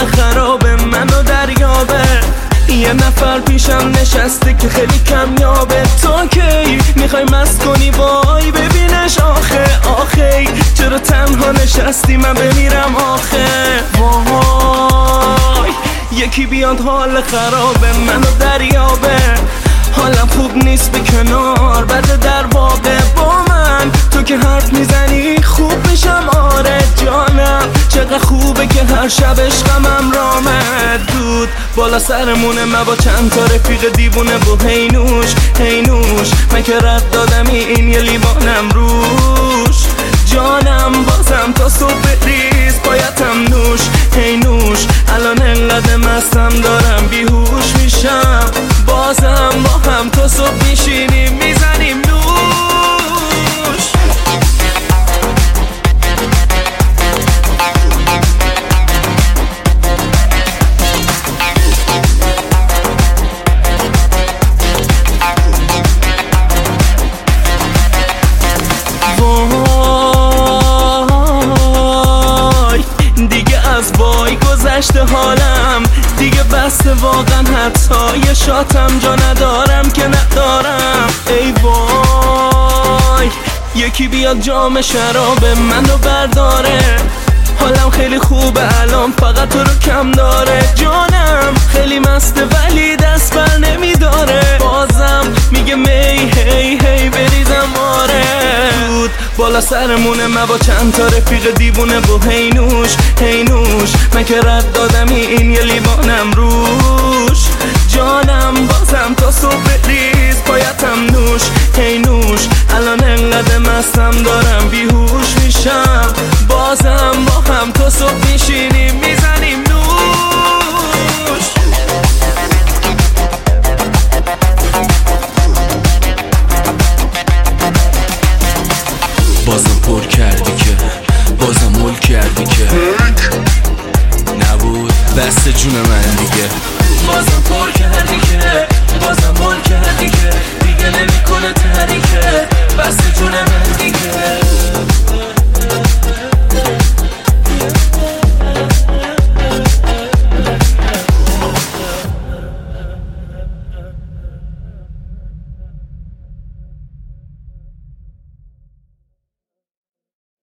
خرابه منو دریابه. یه نفر پیشم نشسته که خیلی کمیابه. تو کی میخوای مست کنی وای ببینش آخه آخه چرا تنها نشستی من بمیرم آخه وای. یکی بیاد حال خرابه منو دریابه. حالم خوب نیست به کنار بده در واقع با من. تو که حرف میزنی خوب میشم آره جانم. چقدر خوبه که هر شب عشقم رامه. دود بالا سرمونه من با چند تا رفیق دیوونه و هینوش هینوش. من که رد دادم این یه لیوانم روش جانم. بازم تا صبح ریز بایدم نوش هینوش. الان انقدر مستم دارم بیهوش میشم. بازم با هم تا صبح میشینیم میزنیم نوش. وای دیگه از وای گذشته حالم دیگه بسته واقعا. حتی یه شاتم جا ندارم که ندارم. ای وای یکی بیاد جام شراب منو برداره. حالم خیلی خوبه الان فقط تو رو کم داره جانم. خیلی مسته ولی دست بر نمیداره. بازم میگه می هی هی بریزم آره. دود بالا سرمونه من با چند تا رفیق دیوونه و هینوش هینوش. من که رد دادم این یه لیوانم روش جانم. بازم تا صبح ریز بایدم نوش هینوش. الان انقدر مستم دارم بیهوش میشم. بازم با هم تا صبح میشینیم میزنیم نوش. بازم پر کردی که بازم مول کردی که نبود بست جون من دیگه. بازم پر کردی که بازم مول کردی که دیگه نمیکنه تحریکه بست جون من دیگه.